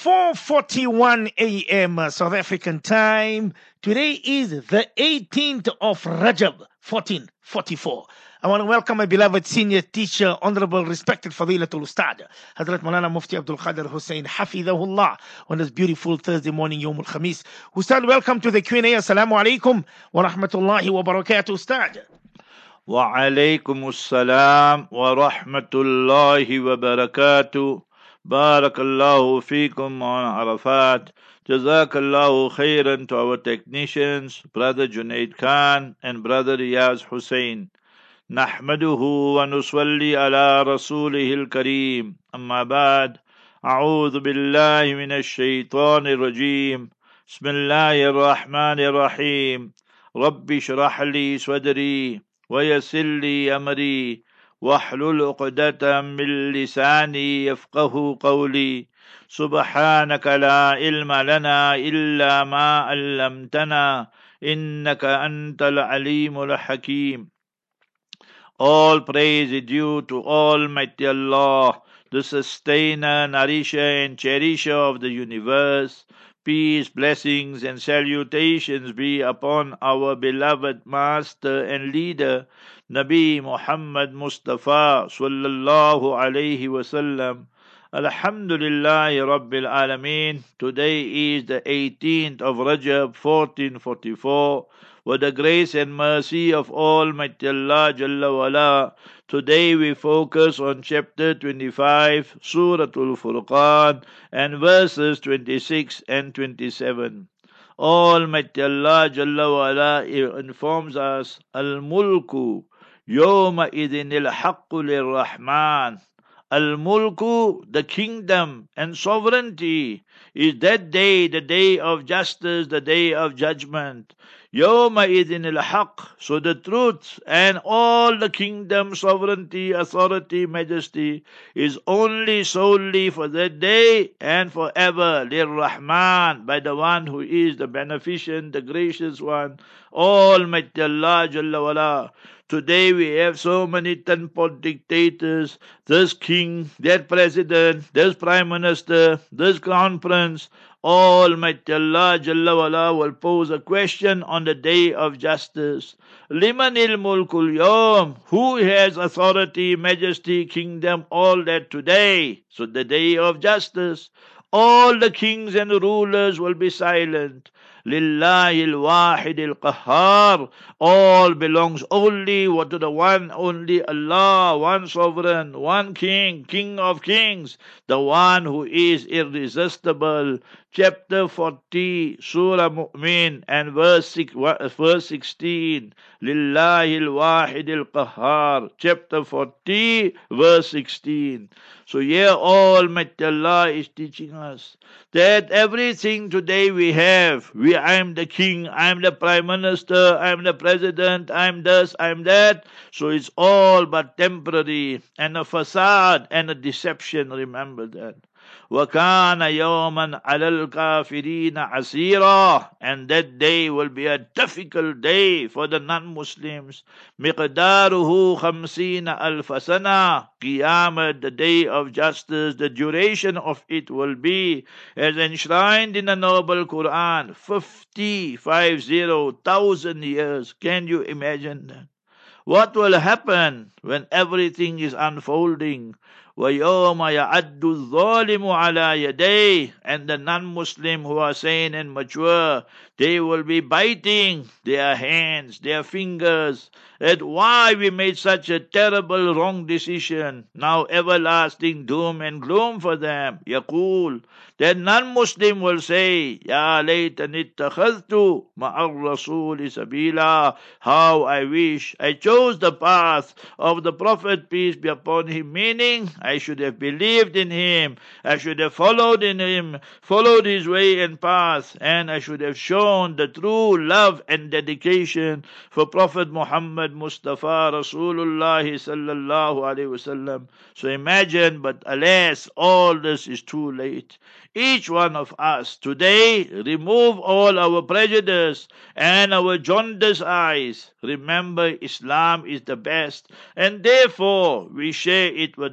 4:41 a.m. South African time. Today is the 18th of Rajab, 1444. I want to welcome my beloved senior teacher, Honorable Respected Fadilatul Ustad, Hazrat Maulana Mufti Abdul Qadir Hussein, Hafidahullah, on this beautiful Thursday morning, Yawmul Khamis. Ustad, welcome to the Q&A. Assalamu alaikum wa rahmatullahi wa barakatuh, Ustad. Wa alaykum assalam wa rahmatullahi wa barakatuh. Barakallahu feekum on Arafat. Jazakallahu khairan to our technicians, Brother Junaid Khan and Brother Riyaz Hussein. Nahmaduhu wa nusalli ala rasulihil kareem. Amma ba'd. A'udhu billahi minash shaitanir rajim. Bismillahir rahmanir rahim. Rabbi shrah li sadri ويسر لي أمري واحلل عقدة من لساني يفقه قولي سبحانك لا علم لنا إلا ما علمتنا إنك أنت العليم الحكيم. All praise is due to Almighty Allah, the sustainer, nourisher and cherisher of the universe. Peace, blessings and salutations be upon our beloved master and leader, Nabi Muhammad Mustafa sallallahu alayhi wasallam. Alhamdulillahi Rabbil Alameen. Today is the 18th of Rajab 1444. With the grace and mercy of Almighty Allah Jalla wala, today we focus on chapter 25, Suratul Furqan, and verses 26 and 27. Almighty Allah Jalla wala informs us, Al-Mulku Yawma idinil haqqu lir-Rahman. Al-Mulku, the kingdom and sovereignty, is that day, the day of justice, the day of judgment. Yawma idinil haqq, so the truth and all the kingdom, sovereignty, authority, majesty is only solely for that day and forever. Lir-Rahman, by the one who is the beneficent, the gracious one, Almighty Allah Jalla wala. Today we have so many ten-pot dictators, this king, that president, this prime minister, this crown prince. Almighty Allah Jalla wala will pose a question on the day of justice. Limanil mulkul yawm, who has authority, majesty, kingdom, all that today? So the day of justice, all the kings and rulers will be silent. Lillahi al-wahid al-qahhar. All belongs only to the one, only Allah, one sovereign, one king, king of kings, the one who is irresistible. Chapter 40, Surah Mu'min, and verse 16. Lillahi al-wahid al-qahhar. Chapter 40, verse 16. So here Almighty Allah is teaching us that everything today we have, I am the king, I am the prime minister, I am the president, I am this, I am that. So it's all but temporary and a facade and a deception. Remember that. وَكَانَ يَوْمًا عَلَى الْكَافِرِينَ عَسِيرًا. And that day will be a difficult day for the non-Muslims. مِقْدَارُهُ 50,000 سَنَةً. Qiyamah, the day of justice, the duration of it will be, as enshrined in the noble Quran, 50,000 years. Can you imagine that? What will happen when everything is unfolding? وَيَوْمَ يَعَدُّ الظَّالِمُ عَلَى يَدَيْهِ. And the non-Muslim who are sane and mature, they will be biting their hands, their fingers, at why we made such a terrible wrong decision. Now everlasting doom and gloom for them. يَقُول, that non-Muslim will say, يَا لَيْتَنِ اتَّخَذْتُ مَعَ الرَّسُولِ سَبِيلًا. How I wish I chose the path of the Prophet, peace be upon him, meaning I should have believed in him, I should have followed in him, followed his way and path, and I should have shown the true love and dedication for Prophet Muhammad Mustafa Rasulullah sallallahu alaihi wasallam. So imagine, but alas, all this is too late. Each one of us today remove all our prejudice and our jaundiced eyes. Remember, Islam is the best, and therefore we share it with the rest.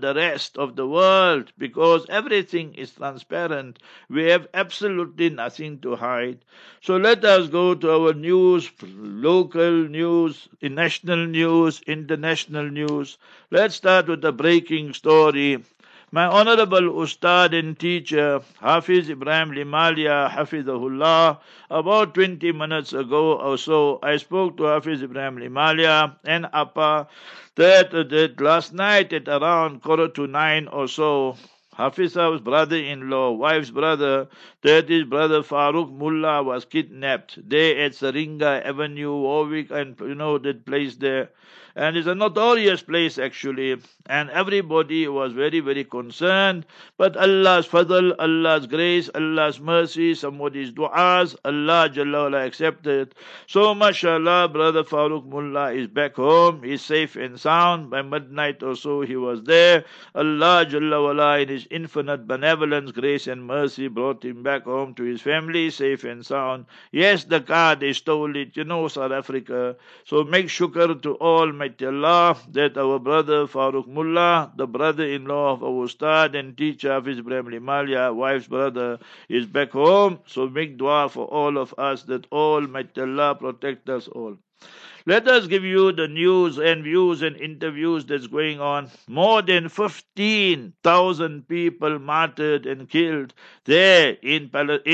rest of the world, because everything is transparent. We have absolutely nothing to hide. So let us go to our news, local news, national news, international news. Let's start with a breaking story. My honorable Ustad and teacher, Hafiz Ibrahim Limalia, Hafizahullah, about 20 minutes ago or so, I spoke to Hafiz Ibrahim Limalia and Appa that last night at around 8:45 or so, Hafiz's brother-in-law, wife's brother, that his brother Farooq Mullah was kidnapped there at Saringa Avenue, Warwick, and that place there. And it's a notorious place actually, and everybody was very, very concerned. But Allah's fadl, Allah's grace, Allah's mercy, somebody's du'as, Allah Jalla wala accepted. So mashallah, brother Farooq Mullah is back home, he's safe and sound. By midnight or so he was there. Allah Jalla wala in his infinite benevolence, grace and mercy brought him back home to his family, safe and sound. Yes, the car, they stole it, South Africa. So make shukr to Almighty Allah that our brother Farooq Mullah, the brother-in-law of our Ustad and teacher Hafiz Ibrahim Limalia, wife's brother, is back home. So make dua for all of us that Almighty Allah protect us all. Let us give you the news and views and interviews that's going on. More than 15,000 people martyred and killed there in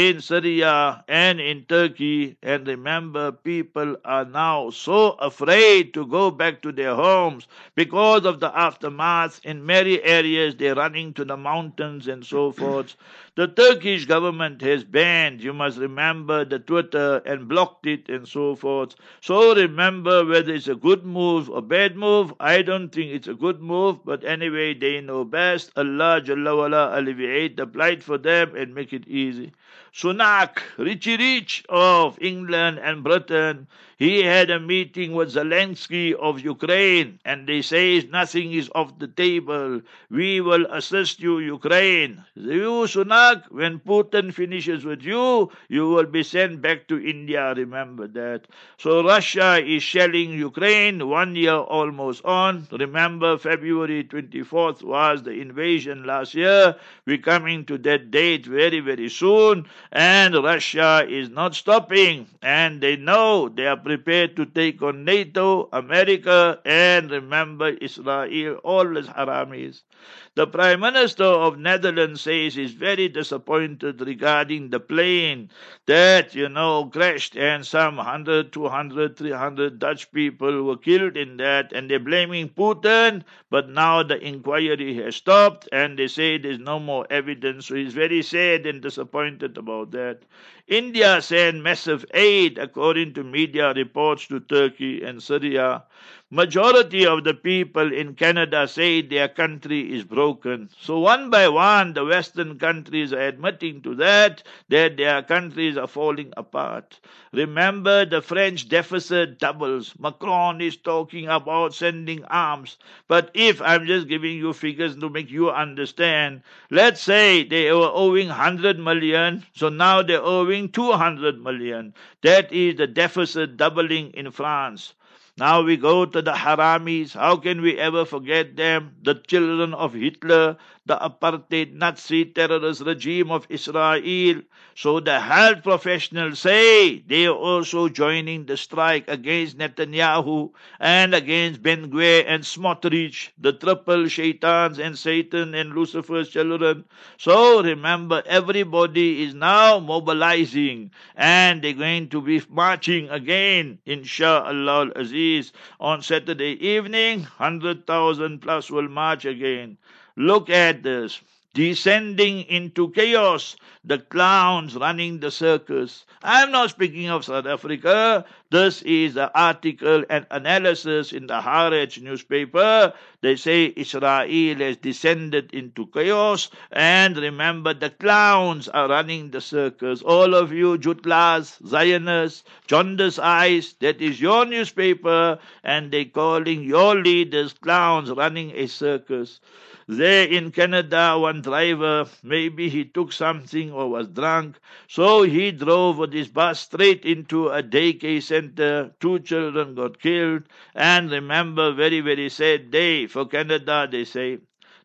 Syria and in Turkey. And remember, people are now so afraid to go back to their homes because of the aftermath. In many areas, they're running to the mountains and so forth. The Turkish government has banned, you must remember, the Twitter and blocked it and so forth. So remember, whether it's a good move or bad move, I don't think it's a good move, but anyway, they know best. Allah Jalla wala alleviate the plight for them and make it easy. Sunak, Richie Rich of England and Britain, he had a meeting with Zelensky of Ukraine, and they say nothing is off the table. We will assist you, Ukraine. You, Sunak, when Putin finishes with you, you will be sent back to India. Remember that. So Russia is shelling Ukraine 1 year almost on. Remember, February 24th was the invasion last year. We're coming to that date very, very soon. And Russia is not stopping. And they know they are prepared to take on NATO, America, and remember Israel, all these haramis. The Prime Minister of Netherlands says he's very disappointed regarding the plane that, crashed and some 100, 200, 300 Dutch people were killed in that, and they're blaming Putin, but now the inquiry has stopped and they say there's no more evidence, so he's very sad and disappointed about that. India sent massive aid, according to media reports, to Turkey and Syria. Majority of the people in Canada say their country is broken. So one by one, the Western countries are admitting to that their countries are falling apart. Remember, the French deficit doubles. Macron is talking about sending arms. But if I'm just giving you figures to make you understand, let's say they were owing 100 million, so now they're owing 200 million. That is the deficit doubling in France. Now we go to the haramis. How can we ever forget them? The children of Hitler, the apartheid Nazi terrorist regime of Israel. So the health professionals say they are also joining the strike against Netanyahu and against Ben-Gvir and Smotrich, the triple shaitans and Satan and Lucifer's children. So remember, everybody is now mobilizing and they're going to be marching again, inshallah al-Aziz. On Saturday evening, 100,000 plus will march again. Look at this. Descending into chaos, the clowns running the circus. I'm not speaking of South Africa. This is an article and analysis in the Haaretz newspaper. They say Israel has descended into chaos, and remember, the clowns are running the circus. All of you Jutlas, Zionists, jaundiced eyes, that is your newspaper, and they're calling your leaders clowns running a circus. There in Canada, one driver, maybe he took something or was drunk, so he drove with his bus straight into a daycare center. 2 children got killed, and remember, very, very sad day for Canada, they say.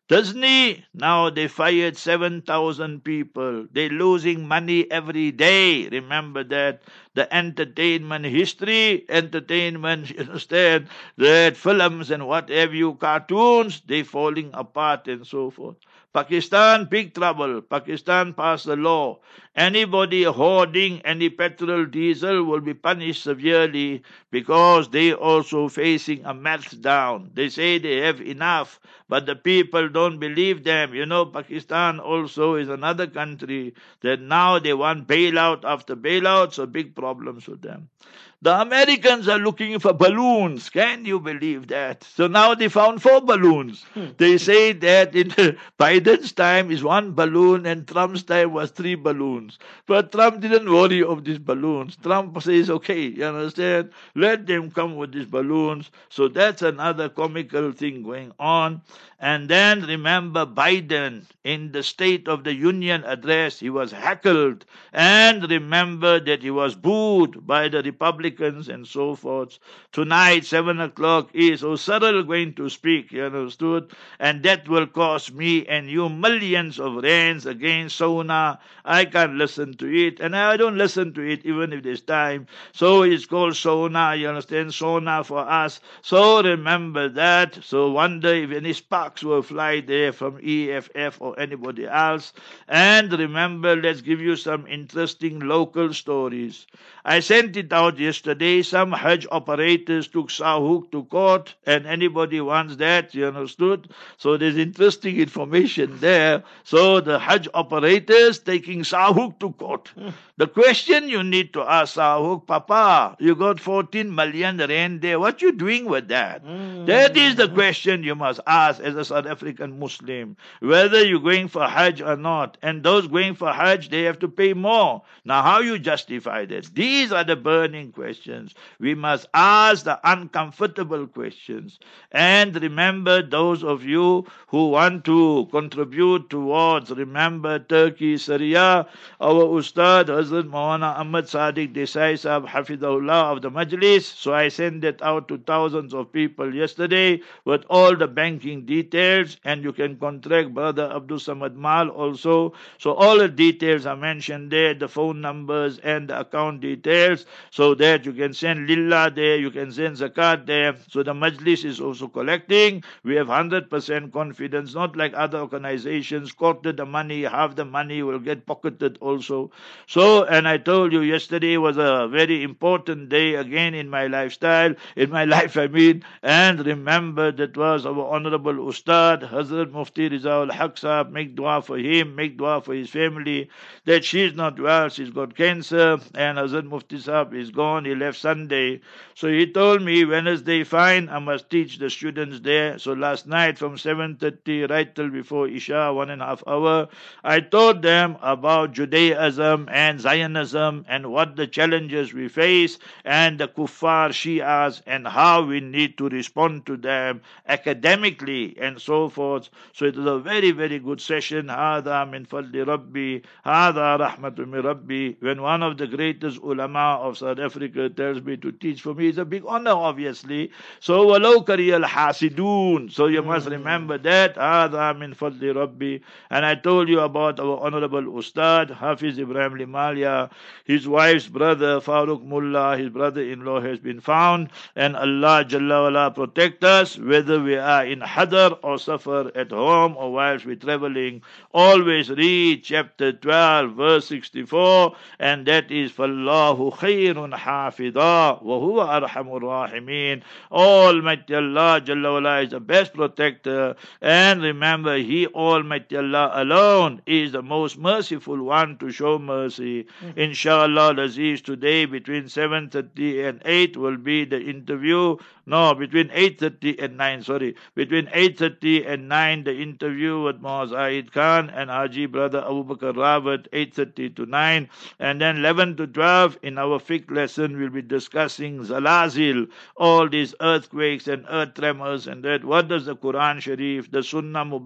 Disney, now they fired 7,000 people. They're losing money every day. Remember that. The entertainment history, entertainment, you understand, that films and what have you, cartoons, they're falling apart and so forth. Pakistan, big trouble. Pakistan passed a law. Anybody hoarding any petrol, diesel will be punished severely because they also facing a meltdown. They say they have enough, but the people don't believe them. You know, Pakistan also is another country that now they want bailout after bailout, so big problems with them. The Americans are looking for balloons. Can you believe that? So now they found 4 balloons. They say that in Biden's time is 1 balloon and Trump's time was 3 balloons. But Trump didn't worry of these balloons. Trump says, okay, you understand? Let them come with these balloons. So that's another comical thing going on. And then remember Biden in the State of the Union address, he was heckled. And remember that he was booed by the Republicans and so forth. Tonight, 7 o'clock, is O'Surrell going to speak, you understood? And that will cost me and you millions of rands against Sona. I can't listen to it, and I don't listen to it even if there's time. So it's called Sona, you understand? Sona for us. So remember that. So wonder if any sparks will fly there from EFF or anybody else. And remember, let's give you some interesting local stories. I sent it out yesterday. Some Hajj operators took Sahuk to court, and anybody wants that, you understood? So there's interesting information there. So the Hajj operators taking Sahuk to court. The question you need to ask Sahuk, Papa, you got 14 million rand there. What you doing with that? That is the question you must ask as a South African Muslim, whether you're going for Hajj or not. And those going for Hajj, they have to pay more. Now, how you justify that? These are the burning questions. We must ask the uncomfortable questions. And remember, those of you who want to contribute towards, remember Turkey, Syria, our Ustad, Hazrat Maulana Ahmad Sadiq Desai Sahab, Hafidahullah of the Majlis. So I sent that out to thousands of people yesterday with all the banking details, and you can contact Brother Abdul Samad Mal also. So all the details are mentioned there, the phone numbers and the account details, so that you can send Lillah there, you can send Zakat there. So the Majlis is also collecting. We have 100% confidence, not like other organizations, quarter the money, half the money will get pocketed also. So, and I told you yesterday was a very important day again in my lifestyle, in my life I mean, and remember that was our Honorable Ustad, Hazrat Mufti Rizaul Haq Sahab, make dua for him, make dua for his family, that she's not well, she's got cancer, and Hazrat Mufti Sahab is gone, he left Sunday. So he told me, Wednesday fine, I must teach the students there. So last night from 7:30 right till before Isha, 1.5 hours, I taught them about Judaism and Zionism and what the challenges we face and the kuffar Shias and how we need to respond to them academically and so forth. So it was a very, very good session. Hada min fadli Rabbi, hada rahmatu min Rabbi. When one of the greatest ulama of South Africa tells me to teach, for me it's a big honor, obviously. So walau kariyal hasidun. So you must remember that. Hada min fadli Rabbi. And I told you about our Honorable Ustad, Hafiz Ibrahim Limalia, his wife's brother, Farooq Mullah, his brother-in-law has been found. And Allah Jalla wala protect us, whether we are in Hadar or Safar, at home or whilst we're traveling. Always read chapter 12, verse 64, and that is, فَاللَّهُ خَيْرٌ حَافِظًا وَهُوَ أَرْحَمُ الرَّاحِمِينَ. Almighty Allah Jalla wala is the best protector. And remember, He, Almighty Allah alone, is the most merciful one to show mercy. Inshallah, Aziz, today between 7:30 and 8 will be the interview. No, between 8:30 and 9, sorry. Between 8:30 and 9, the interview with Muaz Aid Khan and Haji Brother Abu Bakr Rawat, 8:30 to 9. And then 11 to 12, in our fiqh lesson, we'll be discussing Zalazil, all these earthquakes and earth tremors and that. What does the Quran Sharif, the Sunnah Mubarakah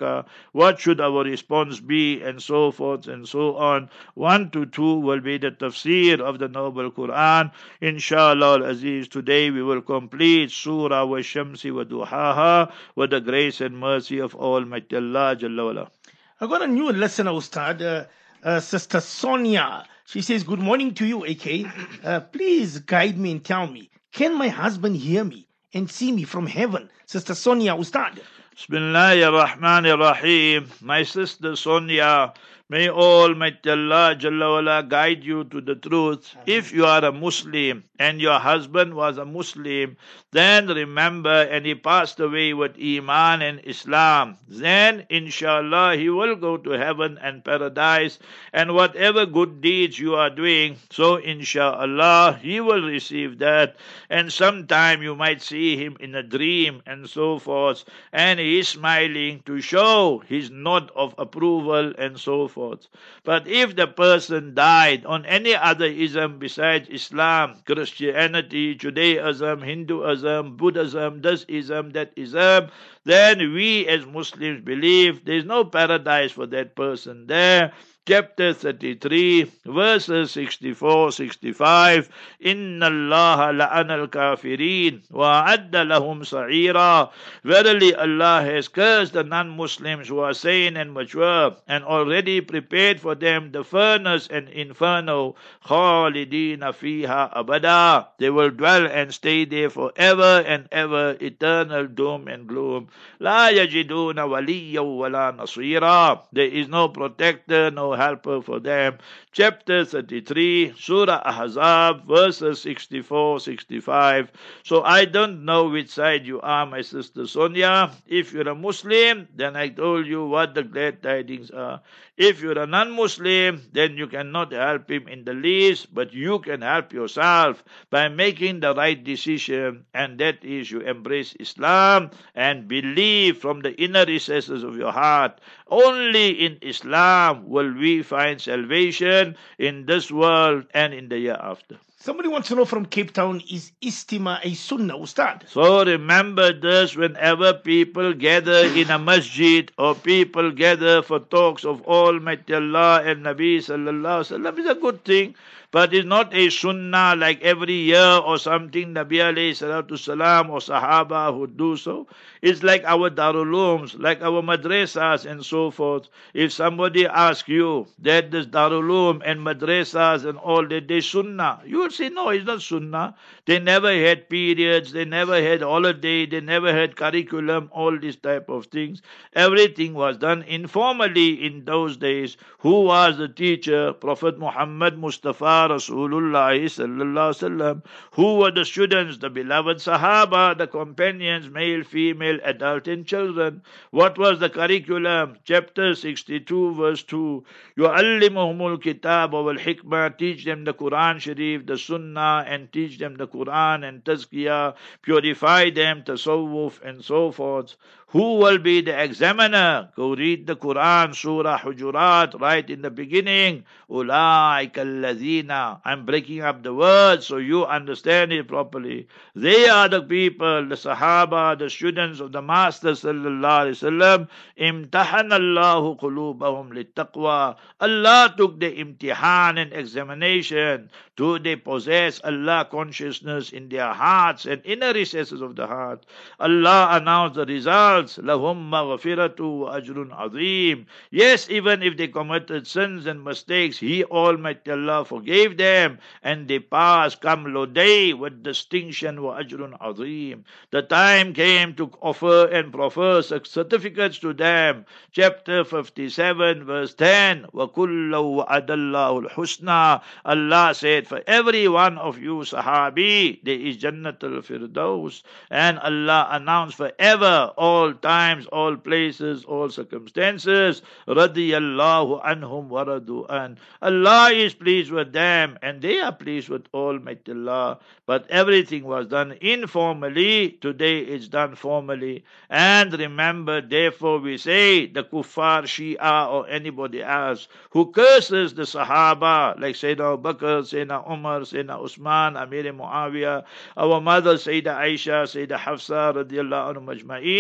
zakah? What should our response be? And so forth and so on. 1 to 2 will be the tafsir of the Noble Quran. Inshallah al-Aziz, today we will complete Surah wa Shamsi wa Duhaha with the grace and mercy of Almighty Allah Jalla wala. I got a new listener, Ustad, Sister Sonia. She says, "Good morning to you, AK. Please guide me and tell me, can my husband hear me and see me from heaven?" Sister Sonia, Ustad. Bismillahir Rahmanir Rahim. My sister Sonia, may Almighty Allah Jalla wala guide you to the truth. If you are a Muslim and your husband was a Muslim, then remember, and he passed away with Iman and Islam, then inshallah he will go to heaven and paradise, and whatever good deeds you are doing, so inshallah he will receive that. And sometime you might see him in a dream and so forth, and he is smiling to show his nod of approval and so forth. But if the person died on any other ism besides Islam, Christianity, Judaism, Hinduism, Buddhism, this ism, that ism, then we as Muslims believe there is no paradise for that person there. Chapter 33, verses 64, 65. Inna Allah la'ana al-kafirin wa adda lahum sa'ira. Verily Allah has cursed the non-Muslims who are sane and mature, and already prepared for them the furnace and inferno. Khalidina fiha abada. They will dwell and stay there forever and ever, eternal doom and gloom. La yajiduna waliyya wa la nasira. There is no protector, no helper for them. Chapter 33, Surah Ahzab, verses 64, 65. So I don't know which side you are, my sister Sonia. If you're a Muslim, then I told you what the glad tidings are. If you're a non-Muslim, then you cannot help him in the least, but you can help yourself by making the right decision, and that is you embrace Islam and believe from the inner recesses of your heart. Only in Islam will we find salvation in this world and in the year after. Somebody wants to know from Cape Town, is Istima a Sunnah, Ustad? So remember this, whenever people gather in a masjid or people gather for talks of Almighty Allah and Nabi Sallallahu Alaihi Wasallam, is a good thing. But it's not a sunnah like every year or something Nabi alayhi salatu salam or Sahaba would do so. It's like our Darul Ulooms, like our madrasas and so forth. If somebody asks you that this Darul Uloom and madrasas and all that, they sunnah, you will say, no, it's not sunnah. They never had periods, they never had holiday, they never had curriculum, all these type of things. Everything was done informally in those days. Who was the teacher? Prophet Muhammad Mustafa Rasulullah sallallahu alaihi wasallam. Who were the students? The beloved Sahaba, the companions, male, female, adult and children. What was the curriculum? Chapter 62, verse 2. يُعَلِّمُهُمُ الْكِتَابَ وَالْحِكْمَةِ. Teach them the Quran Sharif, the Sunnah, and teach them the Quran and Tazkiyah. Purify them, tasawwuf, and so forth. Who will be the examiner? Go read the Quran, Surah Hujurat, right in the beginning. أُولَٰئِكَ الَّذِينَ. I'm breaking up the words so you understand it properly. They are the people, the Sahaba, the students of the Master sallallahu alaihi wasallam. امتحن الله قلوبهم للتقوى. Allah took the imtihan and examination. Do they possess Allah consciousness in their hearts and inner recesses of the heart? Allah announced the results. لَهُمْ مَغْفِرَةُ وَأَجْرٌ عَظِيمٌ. Yes, even if they committed sins and mistakes, He Almighty Allah forgave them, and they passed Kamlo Day with distinction. وَأَجْرٌ عَظِيمٌ. The time came to offer and proffer certificates to them. Chapter 57, verse 10. وَكُلَّهُ وَعَدَ اللَّهُ الْحُسْنَى. Allah said, for every one of you Sahabi, there is Jannatul Firdaus. And Allah announced forever, all times, all places, all circumstances. Radiyallahu anhum wa radu an. Allah is pleased with them, and they are pleased with Almighty Allah. But everything was done informally. Today it's done formally. And remember, therefore we say, the kuffar, Shia, or anybody else who curses the Sahaba, like Sayyidina Abu Bakr, Sayyidina Umar, Sayyidina Usman, Amir Muawiyah, our mother Sayyidah Aisha, Sayyidah Hafsa, radiyallahu anhu majma'in,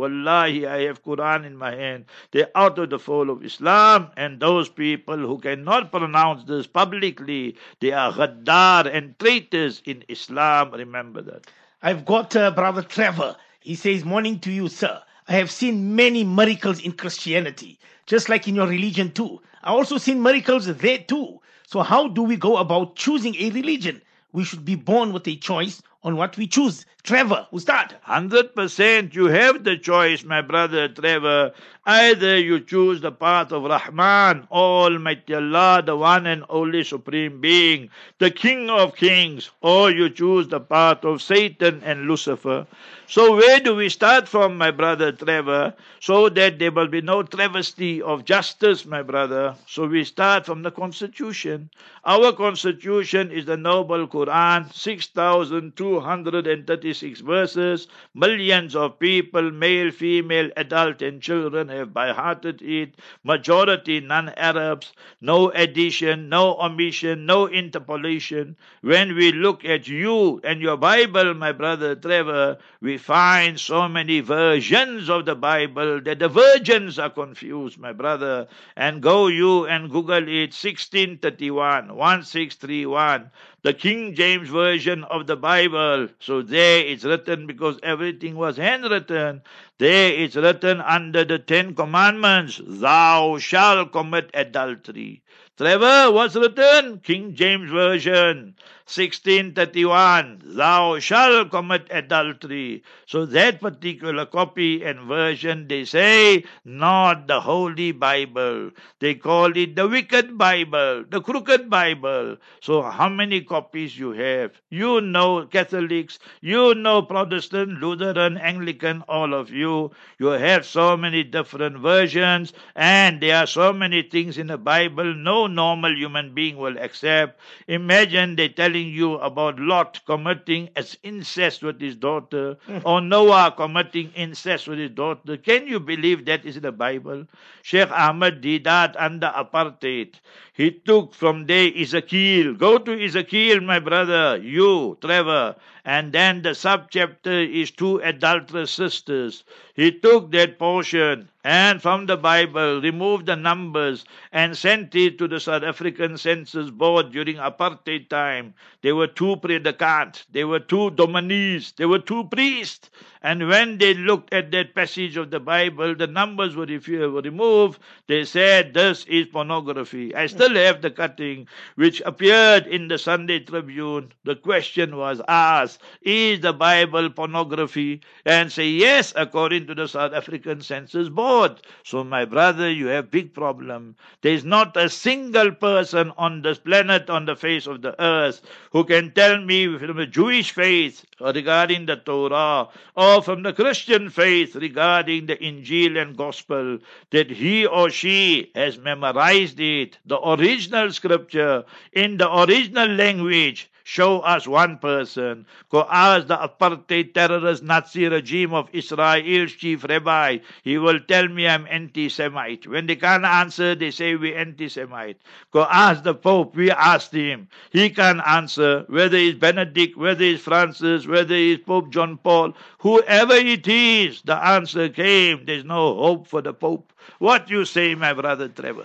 Wallahi, I have Quran in my hand. They're out of the fold of Islam, and those people who cannot pronounce this publicly, they are ghaddar and traitors in Islam. Remember that. I've got Brother Trevor. He says, "Morning to you, sir. I have seen many miracles in Christianity, just like in your religion too. I also seen miracles there too. So how do we go about choosing a religion? We should be born with a choice on what we choose." Trevor, Ustad. 100% you have the choice, my brother Trevor. Either you choose the path of Rahman, Almighty Allah, the one and only Supreme Being, the King of Kings, or you choose the path of Satan and Lucifer. So where do we start from, my brother Trevor, so that there will be no travesty of justice, my brother? So we start from the Constitution. Our Constitution is the Noble Quran, 6,236 verses. Millions of people, male, female, adult and children have by-hearted it. Majority non-Arabs. No addition, no omission, no interpolation. When we look at you and your Bible, my brother Trevor, we find so many versions of the Bible that the virgins are confused, my brother. And go you and Google it, 1631, the King James Version of the Bible. So there it's written, because everything was handwritten, there it's written under the 10 Commandments, thou shalt commit adultery. Trevor, what's written? King James Version, 1631, thou shalt commit adultery. So that particular copy and version, they say, not the Holy Bible. They call it the wicked Bible, the crooked Bible. So how many copies you have? You know Catholics, you know Protestant, Lutheran, Anglican, all of you. You have so many different versions, and there are so many things in the Bible no normal human being will accept. Imagine they're telling you about Lot committing incest with his daughter, or Noah committing incest with his daughter. Can you believe that is in the Bible? Sheikh Ahmad did that under apartheid. He took from there Ezekiel. Go to Ezekiel, my brother, you, Trevor. And then the subchapter is 2 adulterous sisters. He took that portion and from the Bible removed the numbers and sent it to the South African Census Board during apartheid time. There were 2 predicants, there were 2 dominees, there were 2 priests. And when they looked at that passage of the Bible, the numbers were removed. They said, this is pornography. I still have the cutting which appeared in the Sunday Tribune. The question was asked, is the Bible pornography? And say yes, according to the South African Census Board. So my brother, you have big problem. There is not a single person on this planet, on the face of the earth, who can tell me from the Jewish faith regarding the Torah, or from the Christian faith regarding the Injil and Gospel, that he or she has memorized it, the original scripture, in the original language. Show us one person. Go ask the apartheid terrorist Nazi regime of Israel's chief rabbi. He will tell me I'm anti-Semite. When they can't answer, they say we're anti-Semite. Go ask the Pope. We asked him. He can't answer. Whether it's Benedict, whether it's Francis, whether it's Pope John Paul, whoever it is, the answer came. There's no hope for the Pope. What you say, my brother Trevor?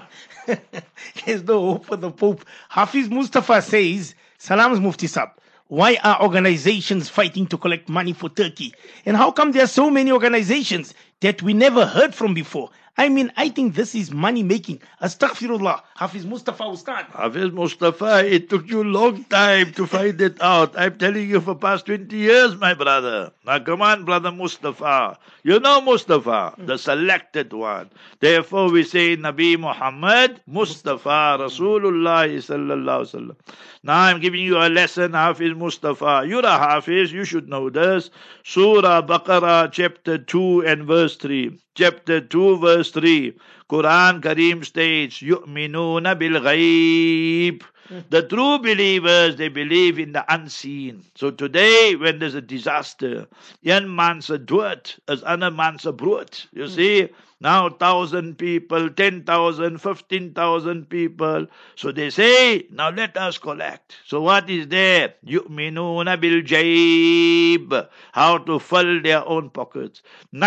There's no hope for the Pope. Hafiz Mustafa says, Salams Mufti Sab, why are organizations fighting to collect money for Turkey? And how come there are so many organizations that we never heard from before? I mean, I think this is money making. Astaghfirullah. Hafiz Mustafa Ustad. Hafiz Mustafa, it took you a long time to find it out. I'm telling you for past 20 years, my brother. Now come on, brother Mustafa. You know Mustafa, the selected one. Therefore we say Nabi Muhammad, Mustafa, Rasulullah sallallahu alaihi wasallam. Now I'm giving you a lesson, Hafiz Mustafa. You're a Hafiz, you should know this. Surah Baqarah, chapter 2 and verse 3. Chapter 2, verse 3. Quran Kareem states, Yu'minuna bil ghaib. The true believers, they believe in the unseen. So today, when there's a disaster, one man's a dood, as another man's a brood. You see, Now 1,000 people, 10,000, 15,000 people. So they say, now let us collect. So what is there? يُؤْمِنُونَ بِالْجَيْبِ. How to fill their own pockets.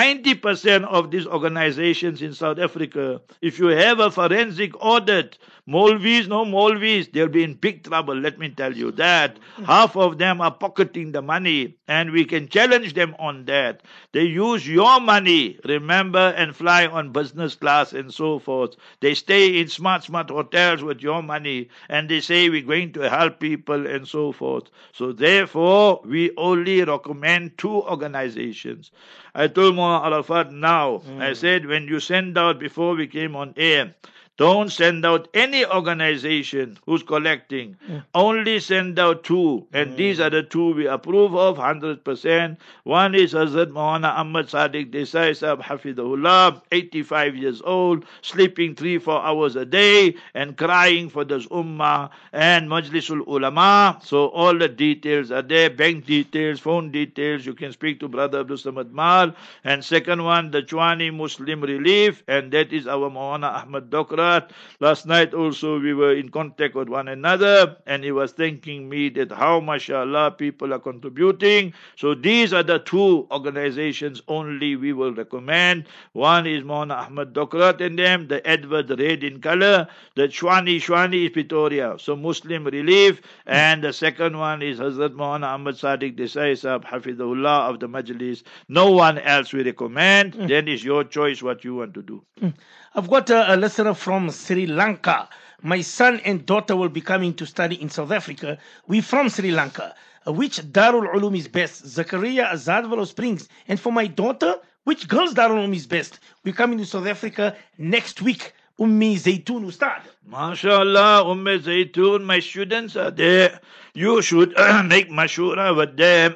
90% of these organizations in South Africa, if you have a forensic audit, Molvis, no Molvis, they'll be in big trouble. Let me tell you that. Half of them are pocketing the money, and we can challenge them on that. They use your money, remember, and fly on business class and so forth. They stay in smart hotels with your money, and they say we're going to help people and so forth. So therefore, we only recommend two organizations. I told Mullah Arafat now, I said, when you send out, before we came on air, don't send out any organization who's collecting. Only send out two. And these are the two we approve of 100%. One is Hazrat Maulana Ahmad Sadiq Desai Sahab Hafidahullah, 85 years old, sleeping 3-4 hours a day and crying for this ummah, and Majlisul Ulama. So all the details are there, bank details, phone details. You can speak to Brother Abdul Samad Mal. And second one, the Chwani Muslim Relief, and that is our Maulana Ahmad Dokra. Last night also we were in contact with one another, and he was thanking me that how mashallah people are contributing. So these are the two organizations only we will recommend. One is Maulana Ahmad Dokrat and them, the Edward red in color. The Shwani is Pretoria, so Muslim Relief. And the second one is Hazrat Maulana Ahmad Sadiq Desai Sahab Hafidahullah of the Majlis. No one else we recommend. Then it's your choice what you want to do. I've got a listener from Sri Lanka. My son and daughter will be coming to study in South Africa. We're from Sri Lanka. Which Darul Ulum is best? Zakaria, Azad, or Springs? And for my daughter, which girls Darul Ulum is best? We're coming to South Africa next week. Ummi Zaytun Ustad. MashaAllah, Zaitoon, my students are there. You should make mashura with them.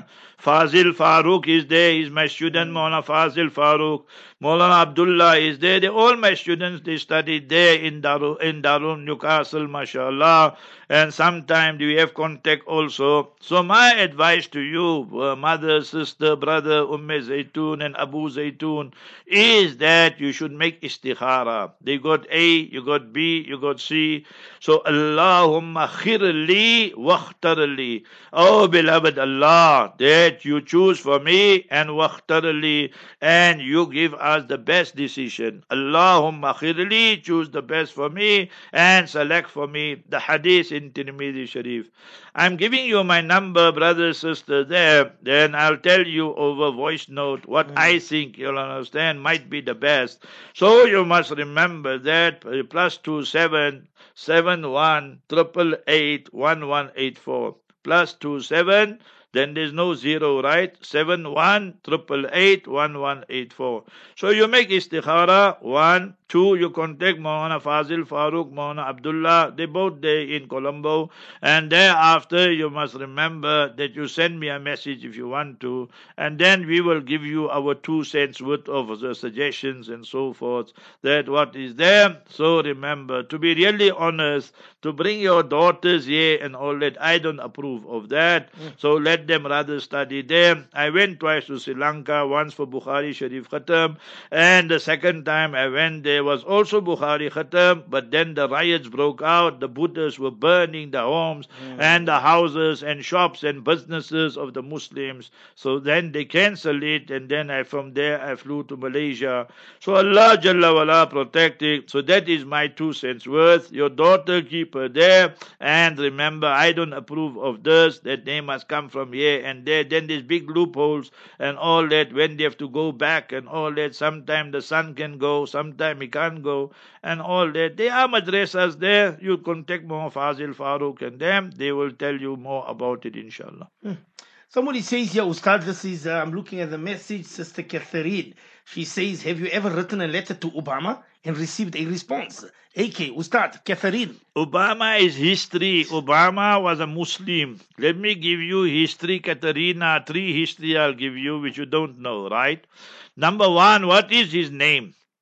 Fazil Farooq is there. He's my student, Maulana Fazil Farooq. Maulana Abdullah is there. They're all my students. They studied there in Darul Newcastle, mashallah. And sometimes we have contact also. So my advice to you, mother, sister, brother, Zaitoon and Abu Zaitoon, is that you should make istikhara. They got A, you got B, you got C. So Allahumma khirli wakhtarli. Oh beloved Allah, that you choose for me and wakhtarli, and you give us the best decision. Allahumma khirli, choose the best for me and select for me. The hadith in Tirmidhi Sharif. I'm giving you my number, brother, sister, there. Then I'll tell you over voice note what I think, you'll understand, might be the best. So you must remember that +27 71 888 1184 +27. Then there's no zero, right? 71 888 1184. So you make istikhara. 1, 2, you contact Maulana Fazil Farooq, Maulana Abdullah. They both there in Colombo. And thereafter, you must remember that you send me a message if you want to. And then we will give you our 2 cents worth of the suggestions and so forth. That what is there. So remember, to be really honest, to bring your daughters here and all that, I don't approve of that. So let them rather study there. I went twice to Sri Lanka, once for Bukhari Sharif Khatam, and the second time I went there was also Bukhari Khatam, but then the riots broke out. The Buddhists were burning the homes and the houses and shops and businesses of the Muslims. So then they cancelled it, and then from there I flew to Malaysia. So Allah Jalla wala protect it. So that is my 2 cents worth. Your daughter, keep her there, and remember, I don't approve of this, that they must come from here and there. Then there's big loopholes and all that, when they have to go back and all that. Sometimes the son can go, sometimes he can't go and all that. There are madrasas there. You contact Muhammad Fazil Farooq and them. They will tell you more about it, inshallah. Somebody says here, Ustad, this is, I'm looking at the message, Sister Catherine. She says, have you ever written a letter to Obama and received a response? AK, Ustad, Catherine. Obama is history. Obama was a Muslim. Let me give you history, Katarina. 3 history I'll give you, which you don't know, right? Number 1, what is his name?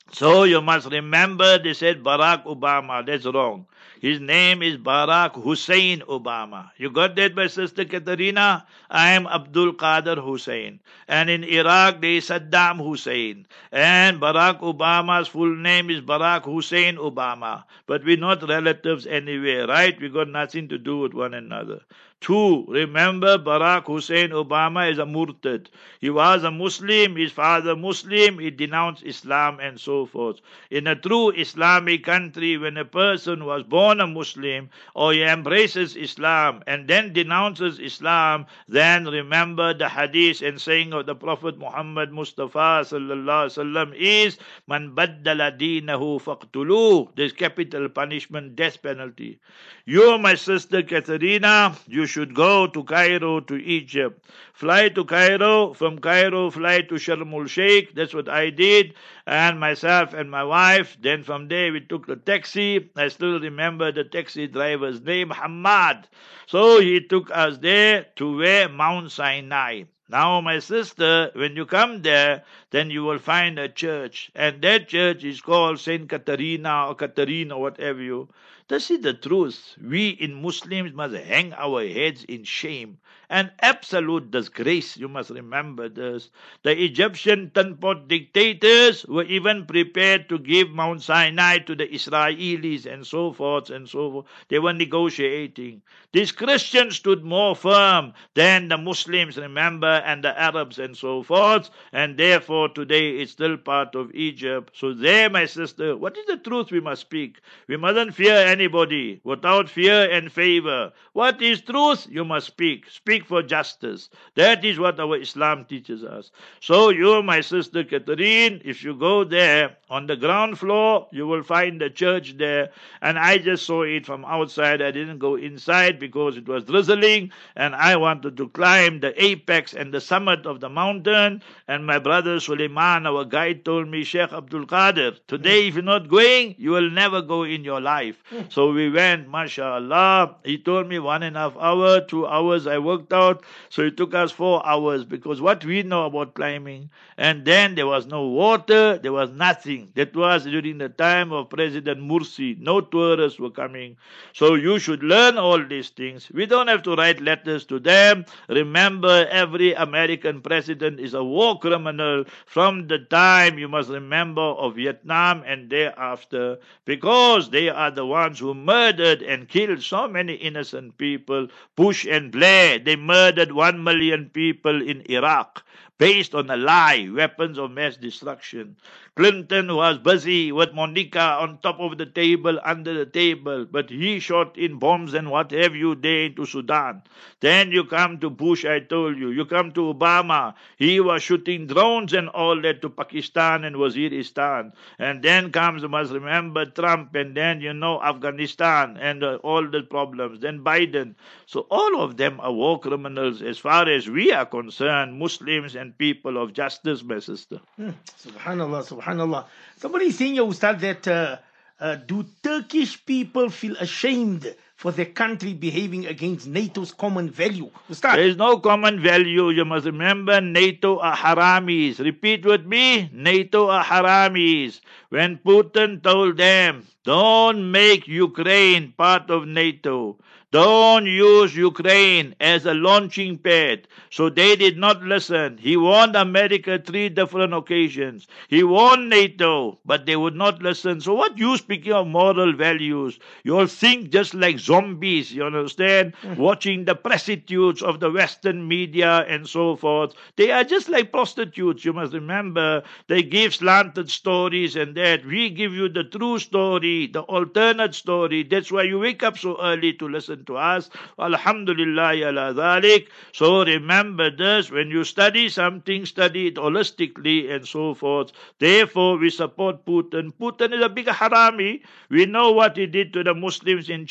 So you must remember, they said Barack Obama. That's wrong. His name is Barack Hussein Obama. You got that, my sister Katarina? I am Abdul Qadir Hussein. And in Iraq, there is Saddam Hussein. And Barack Obama's full name is Barack Hussein Obama. But we're not relatives anyway, right? We got nothing to do with one another. Two, remember Barack Hussein Obama is a murtad. He was a Muslim, his father Muslim, he denounced Islam and so forth. In a true Islamic country, when a person was born a Muslim or he embraces Islam and then denounces Islam, then remember the hadith and saying of the Prophet Muhammad Mustafa sallallahu alaihi wasallam is man baddala deenahu faqtuluh. There's capital punishment, death penalty. You, my sister Katharina, you should go to Cairo, to Egypt. Fly to Cairo, from Cairo fly to Sharm el-Sheikh. That's what I did, and myself and my wife. Then from there we took the taxi. I still remember the taxi driver's name, Hamad. So he took us there to where? Mount Sinai. Now, my sister, when you come there, then you will find a church, and that church is called Saint Katarina or Katarina, whatever you. This is the truth. We in Muslims must hang our heads in shame and absolute disgrace. You must remember this. The Egyptian Tanpot dictators were even prepared to give Mount Sinai to the Israelis and so forth and so forth. They were negotiating. These Christians stood more firm than the Muslims, remember, and the Arabs and so forth, and therefore today it's still part of Egypt. So there, my sister, what is the truth we must speak? We mustn't fear anybody without fear and favor. What is truth? You must speak. Speak for justice. That is what our Islam teaches us. So you, my sister Catherine, if you go there on the ground floor, you will find the church there, and I just saw it from outside. I didn't go inside because it was drizzling, and I wanted to climb the apex and the summit of the mountain, and my brother Suleiman, our guide, told me, Sheikh Abdul Qadir, today if you're not going, you will never go in your life. So we went, mashallah. He told me 1.5 hours, 2 hours I worked out, so it took us 4 hours, because what we know about climbing. And then there was no water, there was nothing. That was during the time of President Mursi. No tourists were coming. So you should learn all these things. We don't have to write letters to them. Remember, every American president is a war criminal from the time, you must remember, of Vietnam and thereafter, because they are the ones who murdered and killed so many innocent people. Bush and Blair, they murdered 1 million people in Iraq based on a lie, weapons of mass destruction. Clinton was busy with Monica on top of the table, under the table, but he shot in bombs and what have you there into Sudan. Then you come to Bush, I told you. You come to Obama, he was shooting drones and all that to Pakistan and Waziristan. And then comes, you must remember, Trump, and then, Afghanistan and all the problems. Then Biden. So all of them are war criminals as far as we are concerned, Muslims and people of justice, my sister. Subhanallah, subhanallah. Somebody saying, Ustad, that do Turkish people feel ashamed for their country behaving against NATO's common value? Ustad. There is no common value. You must remember, NATO are haramis. Repeat with me, NATO are haramis. When Putin told them, don't make Ukraine part of NATO, don't use Ukraine as a launching pad. So they did not listen. He warned America 3 different occasions. He warned NATO, but they would not listen. So what you speaking of moral values? You all think just like zombies, you understand? Watching the prostitutes of the Western media and so forth. They are just like prostitutes, you must remember. They give slanted stories and that. We give you the true story, the alternate story. That's why you wake up so early to listen to us. Alhamdulillah ala dhalik. So remember this, when you study something, study it holistically and so forth. Therefore, we support Putin. Putin is a big harami. We know what he did to the Muslims in Chechnya.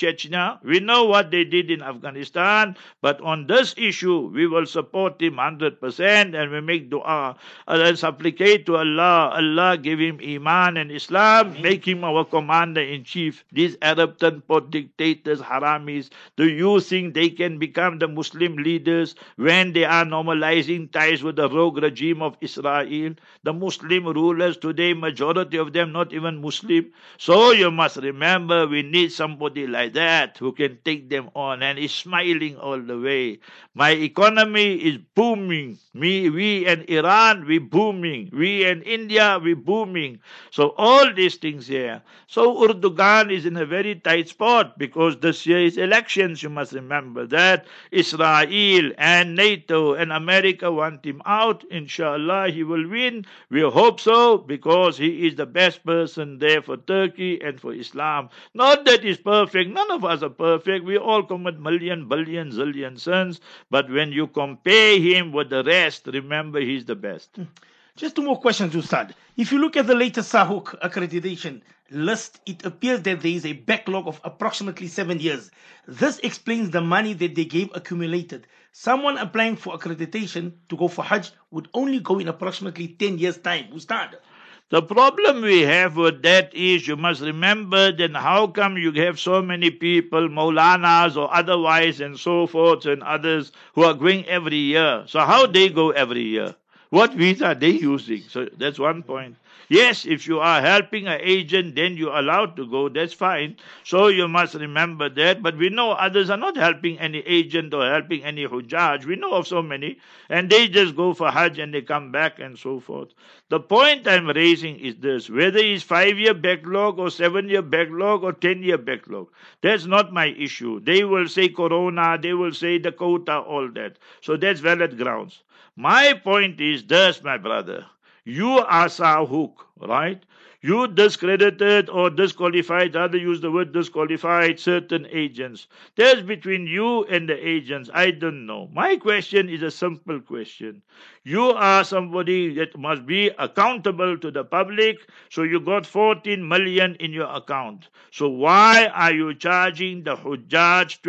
China. We know what they did in Afghanistan, but on this issue, we will support him 100% and we make dua and supplicate to Allah. Allah give him Iman and Islam, make him our commander-in-chief. These Arab turnpot dictators, haramis, do you think they can become the Muslim leaders when they are normalizing ties with the rogue regime of Israel? The Muslim rulers today, majority of them not even Muslim. So you must remember, we need somebody like that who can take them on and is smiling all the way. My economy is booming. We and Iran, we booming. We and India, we booming. So all these things here. So Erdogan is in a very tight spot because this year is elections. You must remember that. Israel and NATO and America want him out. Inshallah, he will win. We hope so because he is the best person there for Turkey and for Islam. Not that he's perfect. None of us are perfect. We all commit million, billion, zillion sins. But when you compare him with the rest, remember he's the best. Just two more questions, Ustad. If you look at the latest Sahuk accreditation list, it appears that there is a backlog of approximately 7 years. This explains the money that they gave accumulated. Someone applying for accreditation to go for Hajj would only go in approximately 10 years' time. Ustad. The problem we have with that is you must remember then how come you have so many people, Maulanas or otherwise and so forth and others who are going every year. So how they go every year? What visa are they using? So that's one point. Yes, if you are helping an agent, then you're allowed to go. That's fine. So you must remember that. But we know others are not helping any agent or helping any Hujjaj. We know of so many. And they just go for Hajj and they come back and so forth. The point I'm raising is this. Whether it's 5-year backlog or 7-year backlog or 10-year backlog. That's not my issue. They will say Corona. They will say the quota, all that. So that's valid grounds. My point is this, my brother. You are Sahuk, right? You discredited or disqualified, rather use the word disqualified, certain agents. That's between you and the agents. I don't know. My question is a simple question. You are somebody that must be accountable to the public, so you got 14 million in your account. So why are you charging the Hujjaj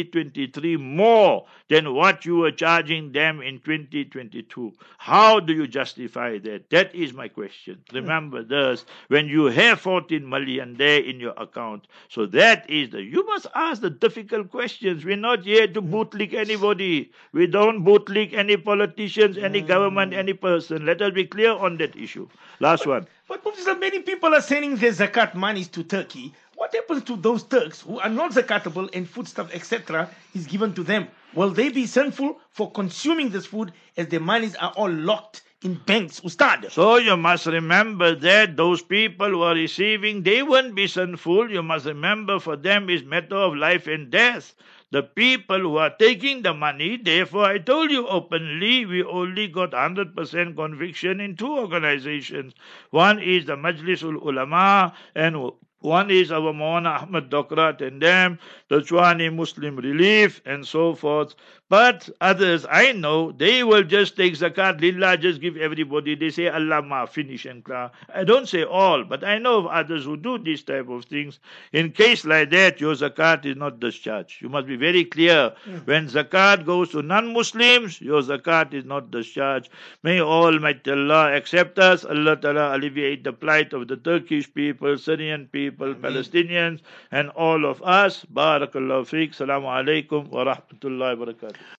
2023 more than what you were charging them in 2022? How do you justify that? That is my question. Remember this, when you have 14 million there in your account. So that is you must ask the difficult questions. We're not here to bootlick anybody. We don't bootlick any politicians, any government, any person. Let us be clear on that issue. Last one. But Professor, many people are sending their zakat monies to Turkey. What happens to those Turks who are not zakatable and foodstuff, etc., is given to them? Will they be sinful for consuming this food as their monies are all locked in banks, Ustad? So you must remember that those people who are receiving, they won't be sinful. You must remember for them is matter of life and death. The people who are taking the money, therefore I told you openly, we only got 100% conviction in 2 organizations. One is the Majlisul Ulama and one is our Maulana Ahmad Dokrat and them, the Chwani Muslim Relief and so forth. But others, I know, they will just take zakat, lillah, just give everybody. They say, Allah ma, finish and clear. I don't say all, but I know of others who do these type of things. In case like that, your zakat is not discharged. You must be very clear. When zakat goes to non-Muslims, your zakat is not discharged. May Almighty Allah accept us. Allah Ta'ala alleviate the plight of the Turkish people, Syrian people, Palestinians, and all of us. Barakallahu feek. Assalamu alaikum wa rahmatullahi wa barakatuh.